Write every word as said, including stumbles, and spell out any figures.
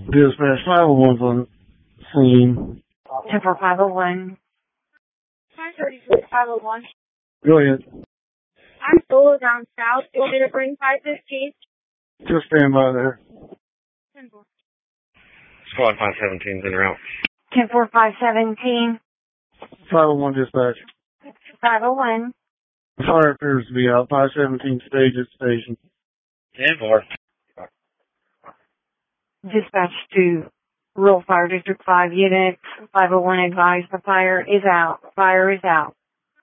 Dispatch five oh one's on scene. ten four five oh one. five thirty-six, five oh one. Go ahead. I'm solo down south. You want me to bring five fifteen? Just stand by there. ten four. Squad five seventeen's in route. ten four five seventeen. five oh one dispatch. five oh one. The fire appears to be out. five seventeen stage at station. ten four. Dispatch to Rural Fire District five units. five oh one advised the fire is out. Fire is out.